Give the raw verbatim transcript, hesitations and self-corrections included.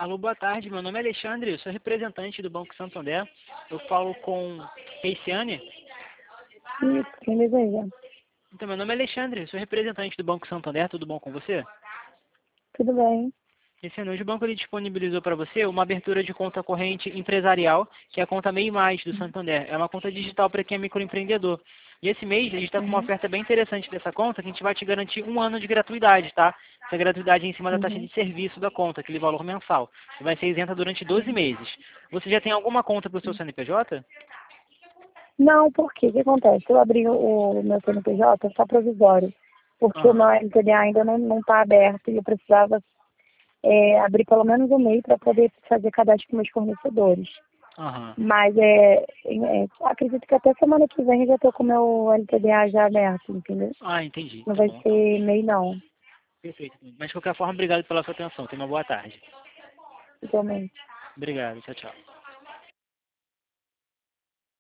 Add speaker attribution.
Speaker 1: Alô, boa tarde. Meu nome é Alexandre, eu sou representante do Banco Santander. Eu falo com Keiciane.
Speaker 2: Isso, quem deseja?
Speaker 1: Então, meu nome é Alexandre, eu sou representante do Banco Santander. Tudo bom com você?
Speaker 2: Tudo bem.
Speaker 1: Esse ano, hoje o banco ele disponibilizou para você uma abertura de conta corrente empresarial, que é a conta MEI Mais do Santander. É uma conta digital para quem é microempreendedor. E esse mês a gente está com uma
Speaker 2: Uhum.
Speaker 1: oferta bem interessante dessa conta, que a gente vai te garantir um ano de gratuidade, tá? Essa gratuidade é em cima da taxa
Speaker 2: Uhum.
Speaker 1: de serviço da conta, aquele valor mensal. E vai ser isenta durante doze meses. Você já tem alguma conta para o seu C N P J?
Speaker 2: Não, por quê? O que acontece? Eu abri o, o meu C N P J só provisório, porque o meu
Speaker 1: Aham.
Speaker 2: L T D A ainda não está aberto e eu precisava é, abrir pelo menos um mês para poder fazer cadastro com meus fornecedores.
Speaker 1: Aham.
Speaker 2: Mas é, é, acredito que até semana que vem eu já estou com o meu L T D A já aberto, entendeu?
Speaker 1: Ah, entendi.
Speaker 2: Não
Speaker 1: Tá
Speaker 2: vai
Speaker 1: bom.
Speaker 2: ser MEI não,
Speaker 1: Perfeito. Mas de qualquer forma, obrigado pela sua atenção. Tenha uma boa tarde.
Speaker 2: igualmente.
Speaker 1: Obrigado. Tchau, tchau.